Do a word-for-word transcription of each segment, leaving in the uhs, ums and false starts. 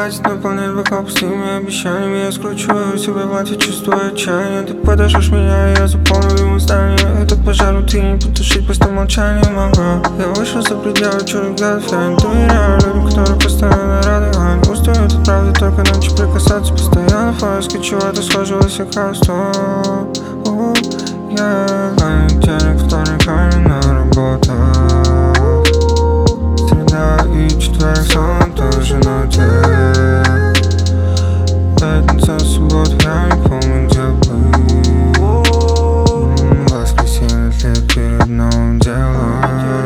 хватит наполнять бокал пустыми обещаниями. Я скручиваю себя в ответ, чувствую отчаяние. Ты подошешь меня, и я заполню ему здание. Этот пожар ты не потушить просто молчанием могу. Я вышел за пределы чужих взглядов. Я не доверяю людям, которые постоянно рады. Я не устают от правды, только ночью прикасаться постоянно. В поиске чего-то схожего с лекарством. Я понедельник, вторник, на работа. Среда и четверг, сон тоже на тебе. Пятница, суббота, я не помню, где был. Воскресенье лет перед новым делом.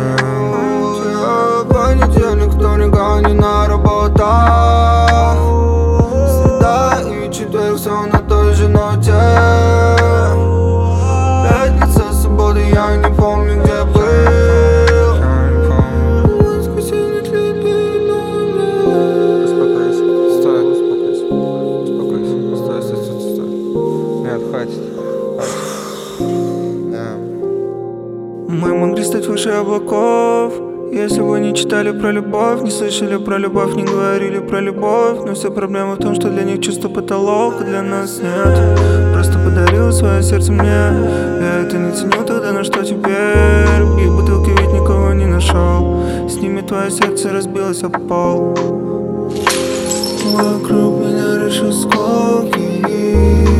Понедельник, вторник, а не на работа. Среда и четверг, сон на той же ноте. Пятница, суббота, я не помню, где был. Мы могли стать выше облаков, если бы не читали про любовь, не слышали про любовь, не говорили про любовь. Но вся проблема в том, что для них чувство потолок, а для нас нет. Просто подарил свое сердце мне, я это не ценю, тогда на что теперь? И в бутылке ведь никого не нашел, с ними твое сердце разбилось об пол. Вокруг меня лишь осколки.